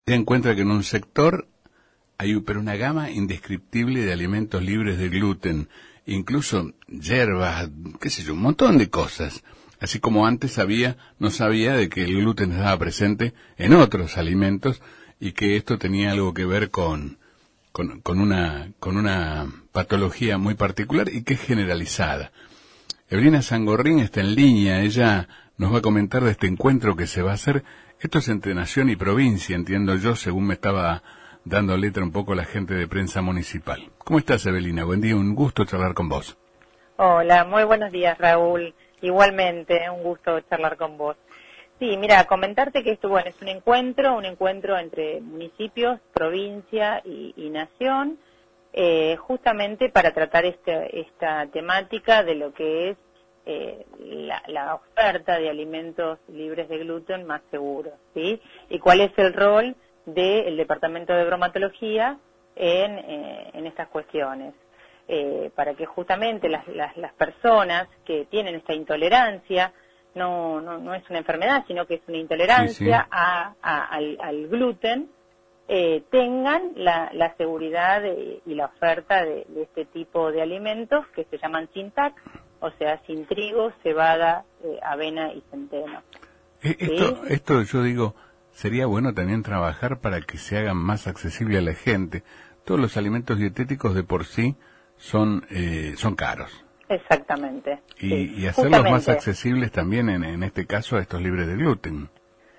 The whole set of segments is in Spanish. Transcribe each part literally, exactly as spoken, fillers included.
Se encuentra que en un sector hay pero una gama indescriptible de alimentos libres de gluten, incluso hierbas, qué sé yo, un montón de cosas. Así como antes sabía, no sabía de que el gluten estaba presente en otros alimentos y que esto tenía algo que ver con, con, con una, con una patología muy particular y que es generalizada. Evelina Sangorrín está en línea, ella nos va a comentar de este encuentro que se va a hacer. Esto es entre nación y provincia, entiendo yo, según me estaba dando letra un poco la gente de prensa municipal. ¿Cómo estás, Evelina? Buen día, un gusto charlar con vos. Hola, muy buenos días, Raúl. Igualmente, un gusto charlar con vos. Sí, mira, comentarte que esto, bueno, es un encuentro, un encuentro entre municipios, provincia y, y nación, eh, justamente para tratar este, esta temática de lo que es eh, la, la oferta de alimentos libres de gluten más seguros, ¿sí? Y cuál es el rol del Departamento de Bromatología en, eh, en estas cuestiones. Eh, para que justamente las, las, las personas que tienen esta intolerancia, no, no, no es una enfermedad, sino que es una intolerancia sí, sí. A, a, al, al gluten, eh, tengan la, la seguridad de, y la oferta de, de este tipo de alimentos que se llaman sin T A C, o sea, sin trigo, cebada, eh, avena y centeno. ¿Sí? Esto, esto yo digo, sería bueno también trabajar para que se hagan más accesible a la gente. Todos los alimentos dietéticos de por sí son eh, son caros. Exactamente. Y, sí. y hacerlos más accesibles también, en, en este caso, a estos libres de gluten.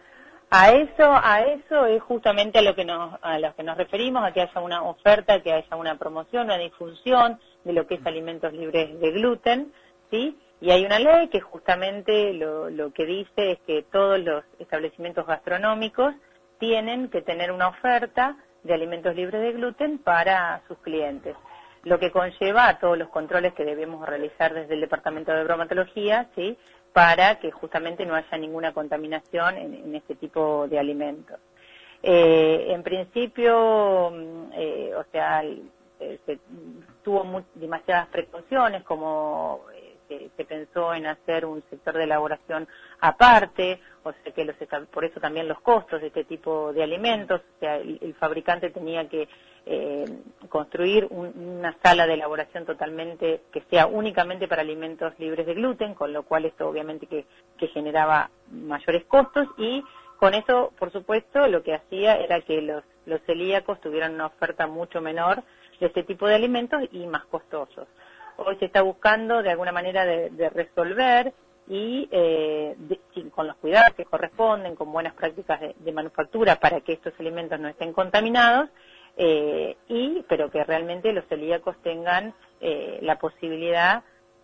A eso, a eso es justamente a lo que nos, a lo que nos referimos, a que haya una oferta, que haya una promoción, una difusión de lo que es alimentos libres de gluten, ¿sí? Y hay una ley que justamente lo, lo que dice es que todos los establecimientos gastronómicos tienen que tener una oferta de alimentos libres de gluten para sus clientes, lo que conlleva a todos los controles que debemos realizar desde el Departamento de Bromatología, ¿sí? Para que justamente no haya ninguna contaminación en, en este tipo de alimentos. Eh, en principio, eh, o sea, eh, se tuvo muy, demasiadas precauciones, como eh, se, se pensó en hacer un sector de elaboración aparte, o sea que los, por eso también los costos de este tipo de alimentos, o sea, el, el fabricante tenía que eh, construir un, una sala de elaboración totalmente, que sea únicamente para alimentos libres de gluten, con lo cual esto obviamente que, que generaba mayores costos y con eso, por supuesto, lo que hacía era que los, los celíacos tuvieran una oferta mucho menor de este tipo de alimentos y más costosos. Hoy se está buscando de alguna manera de, de resolver y eh, de, con los cuidados que corresponden, con buenas prácticas de, de manufactura para que estos alimentos no estén contaminados, eh, y pero que realmente los celíacos tengan eh, la posibilidad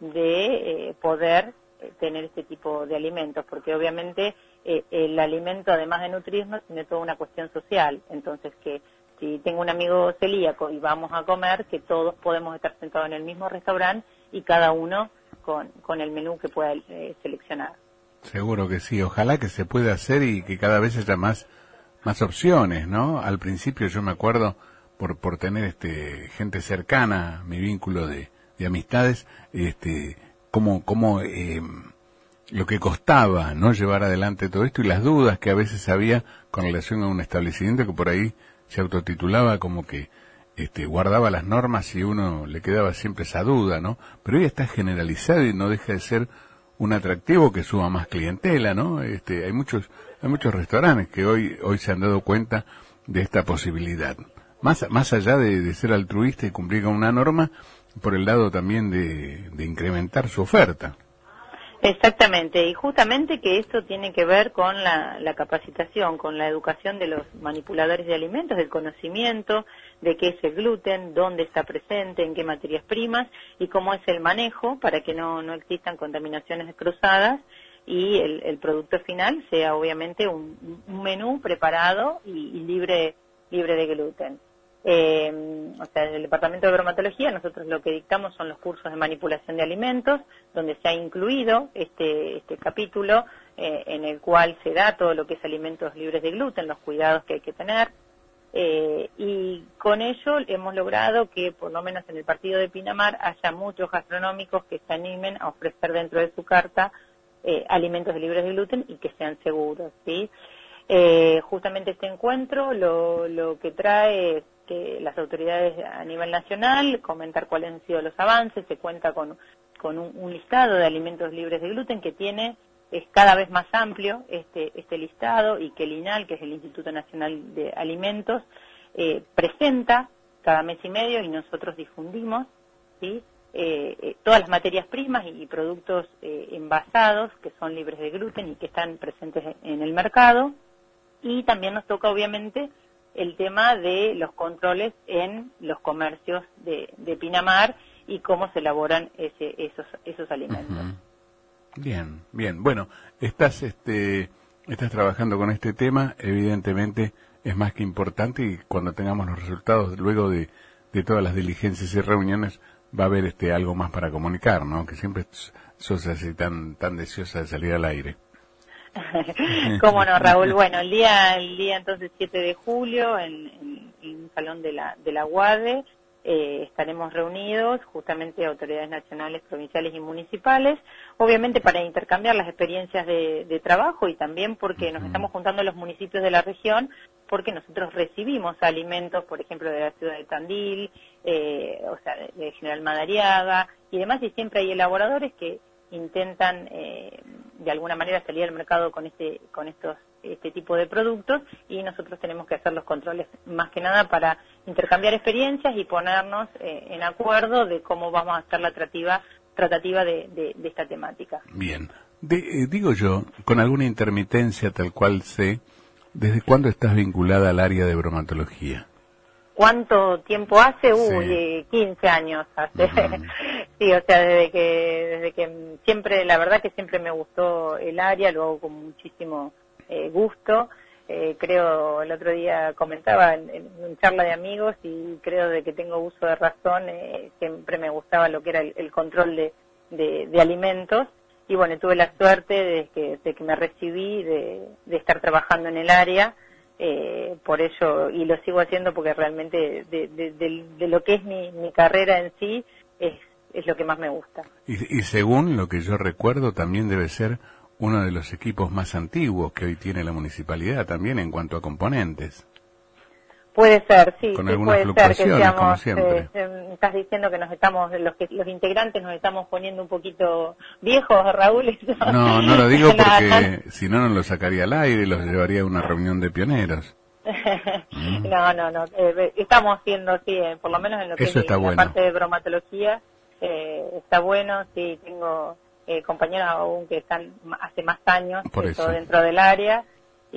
de eh, poder eh, tener este tipo de alimentos, porque obviamente eh, el alimento, además de nutrirnos, tiene toda una cuestión social. Entonces, que si tengo un amigo celíaco y vamos a comer, que todos podemos estar sentados en el mismo restaurante y cada uno con, con el menú que pueda eh, seleccionar. Seguro que sí, ojalá que se pueda hacer y que cada vez haya más más opciones, ¿no? Al principio yo me acuerdo, por por tener este gente cercana, mi vínculo de, de amistades, este cómo cómo eh, lo que costaba, ¿no?, llevar adelante todo esto y las dudas que a veces había con relación a un establecimiento que por ahí se autotitulaba como que este guardaba las normas y uno le quedaba siempre esa duda, ¿no? Pero hoy está generalizado y no deja de ser un atractivo que suba más clientela, ¿no? Este, hay muchos hay muchos restaurantes que hoy hoy se han dado cuenta de esta posibilidad. Más más allá de, de ser altruista y cumplir con una norma, por el lado también de, de incrementar su oferta. Exactamente, y justamente que esto tiene que ver con la, la capacitación, con la educación de los manipuladores de alimentos, del conocimiento de qué es el gluten, dónde está presente, en qué materias primas y cómo es el manejo para que no, no existan contaminaciones cruzadas y el, el producto final sea obviamente un, un menú preparado y, y libre, libre de gluten. Eh, o sea, en el Departamento de Bromatología nosotros lo que dictamos son los cursos de manipulación de alimentos, donde se ha incluido este, este capítulo eh, en el cual se da todo lo que es alimentos libres de gluten, los cuidados que hay que tener, eh, y con ello hemos logrado que por lo menos en el partido de Pinamar haya muchos gastronómicos que se animen a ofrecer dentro de su carta eh, alimentos libres de gluten y que sean seguros, ¿sí? Eh, justamente este encuentro lo, lo que trae es que las autoridades a nivel nacional comentar cuáles han sido los avances, se cuenta con, con un, un listado de alimentos libres de gluten que tiene, es cada vez más amplio este, este listado, y que el INAL, que es el Instituto Nacional de Alimentos, eh, presenta cada mes y medio, y nosotros difundimos, ¿sí? Eh, eh, todas las materias primas y, y productos eh, envasados que son libres de gluten y que están presentes en el mercado. Y también nos toca, obviamente, el tema de los controles en los comercios de, de Pinamar y cómo se elaboran ese, esos, esos alimentos. Uh-huh. Bien, bien. Bueno, estás, este, estás trabajando con este tema, evidentemente es más que importante, y cuando tengamos los resultados, luego de, de todas las diligencias y reuniones, va a haber este algo más para comunicar, ¿no? Que siempre sos así tan, tan deseosa de salir al aire. Cómo no, Raúl. Bueno, el día, el día entonces siete de julio, en, en, en un salón de la, de la U A D E, eh, estaremos reunidos, justamente autoridades nacionales, provinciales y municipales, obviamente para intercambiar las experiencias de, de trabajo, y también porque nos estamos juntando los municipios de la región, porque nosotros recibimos alimentos, por ejemplo, de la ciudad de Tandil, eh, o sea, de, de General Madariaga y demás, y siempre hay elaboradores que intentan eh, de alguna manera salir al mercado con este con estos este tipo de productos, y nosotros tenemos que hacer los controles más que nada para intercambiar experiencias y ponernos eh, en acuerdo de cómo vamos a hacer la tratativa tratativa de, de, de esta temática. Bien, de, eh, digo yo, con alguna intermitencia tal cual sé, ¿desde cuándo estás vinculada al área de bromatología? ¿Cuánto tiempo hace? Uy, Sí. eh, quince años hace. Uh-huh. Sí, o sea, desde que desde que siempre, la verdad que siempre me gustó el área, lo hago con muchísimo eh, gusto. Eh, creo, el otro día comentaba en, en una charla de amigos, y creo de que tengo uso de razón, eh, siempre me gustaba lo que era el, el control de, de, de alimentos, y bueno, tuve la suerte de que, de que me recibí, de, de estar trabajando en el área. Eh, por ello, y lo sigo haciendo porque realmente de, de, de, de lo que es mi, mi carrera en sí es, es lo que más me gusta. Y, y según lo que yo recuerdo, también debe ser uno de los equipos más antiguos que hoy tiene la municipalidad, también en cuanto a componentes. Puede ser, sí, Con sí algunas puede ser que fluctuaciones, seamos, como siempre. eh, eh, estás diciendo que nos estamos, los que los integrantes nos estamos poniendo un poquito viejos, Raúl. No, no lo digo Nada, porque si no, no lo sacaría al aire y los llevaría a una reunión de pioneros. Mm. No, no, no, eh, estamos haciendo, sí, eh, por lo menos en lo que Eso es está la bueno. parte de bromatología, eh, está bueno, sí, tengo eh, compañeros aún que están hace más años Por que eso. todo dentro del área,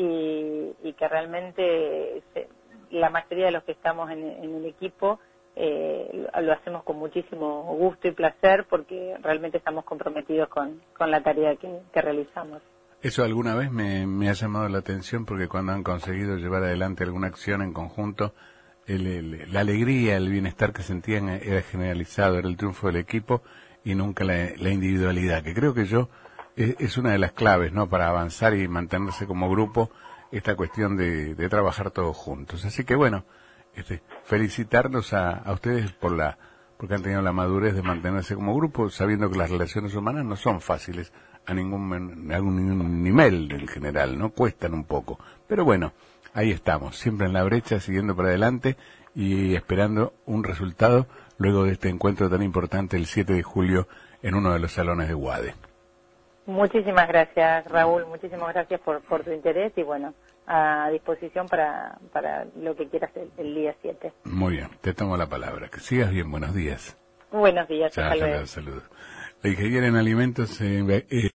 y, y que realmente se, la mayoría de los que estamos en, en el equipo eh, lo, lo hacemos con muchísimo gusto y placer, porque realmente estamos comprometidos con, con la tarea que, que realizamos. Eso alguna vez me, me ha llamado la atención, porque cuando han conseguido llevar adelante alguna acción en conjunto, el, el, la alegría, el bienestar que sentían era generalizado, era el triunfo del equipo y nunca la, la individualidad, que creo que yo es, es una de las claves, ¿no?, para avanzar y mantenerse como grupo, esta cuestión de, de trabajar todos juntos. Así que bueno, este, felicitarlos a, a ustedes por la porque han tenido la madurez de mantenerse como grupo, sabiendo que las relaciones humanas no son fáciles a ningún, a ningún nivel en general, ¿no? Cuestan un poco. Pero bueno, ahí estamos, siempre en la brecha, siguiendo para adelante y esperando un resultado luego de este encuentro tan importante el siete de julio en uno de los salones de U A D E. Muchísimas gracias, Raúl, muchísimas gracias por, por tu interés, y bueno, a disposición para, para lo que quieras el, el día siete. Muy bien, te tomo la palabra. Que sigas bien, buenos días. Buenos días, Chao, hasta luego. saludos. La ingeniera en alimentos... Eh, eh,